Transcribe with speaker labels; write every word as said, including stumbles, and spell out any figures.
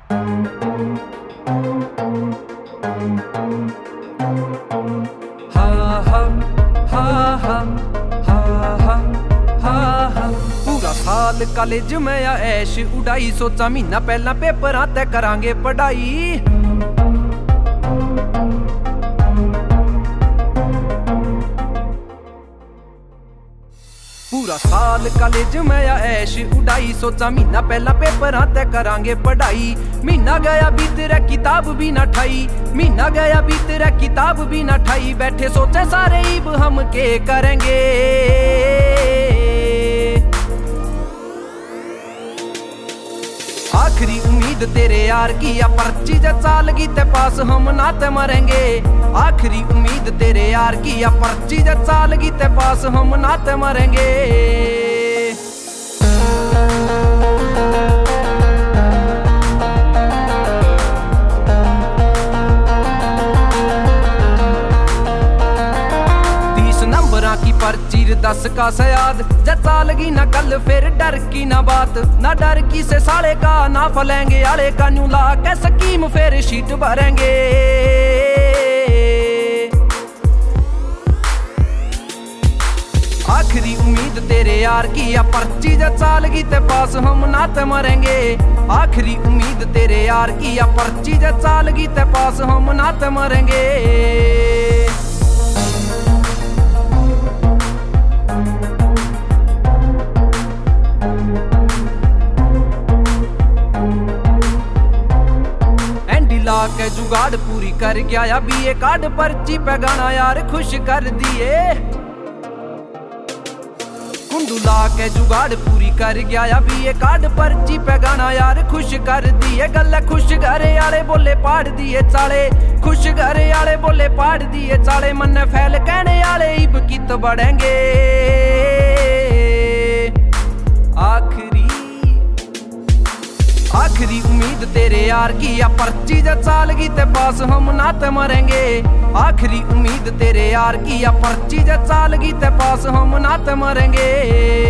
Speaker 1: पूरा साल कॉलेज में या ऐश उड़ाई, सोचा महीना पहला पेपर तय करांगे पढ़ाई। पूरा साल कॉलेज में या ऐश उड़ाई, सोचा महीना पहला पेपर तय करांगे पढ़ाई। महीना गया बीत रहा किताब भी ना ठाई, महीना गया बीत रहा किताब भी ना ठाई। बैठे सोचे सारे ईब हम के करेंगे, आखिरी उम्मीद तेरे यार की या पर्ची जब चालगी ते पास हम नाते मरेंगे। आखिरी उम्मीद तेरे यार की या पर्ची जब चालगी ते पास हम नाते मरेंगे। की पर्ची दस का सयाद जब चालगी ना कल फिर डर की ना बात, ना डर की से साले का ना फलेंगे आले का न्यू ला के स्कीम फिर शीट भरेंगे। आखिरी उम्मीद तेरे यार की या पर्ची जब चालगी ते पास हम नाते मरेंगे। आखिरी उम्मीद तेरे यार की या पर्ची जब चालगी ते पास हम नाते मरेंगे। के जुगाड़ पूरी कर गया या बीए कार्ड पर्ची पे गाना यार खुश कर दिए। कुंडुला के जुगाड़ पूरी कर गया या बीए कार्ड पर्ची पे गाना यार खुश कर दिए। गल खुश घरे आले बोले पाड़ दिए चाले, खुश घरे आले बोले पाड़ दिए चाले। मन फैल कहने आले इब कित बढ़ेंगे। आखिरी आखिरी उम्मीद तेरे यार की या पर्ची जब चालगी ते पास हम नाते मरेंगे। आखिरी उम्मीद तेरे यार की या पर्ची जब चालगी ते पास हम नाते मरेंगे।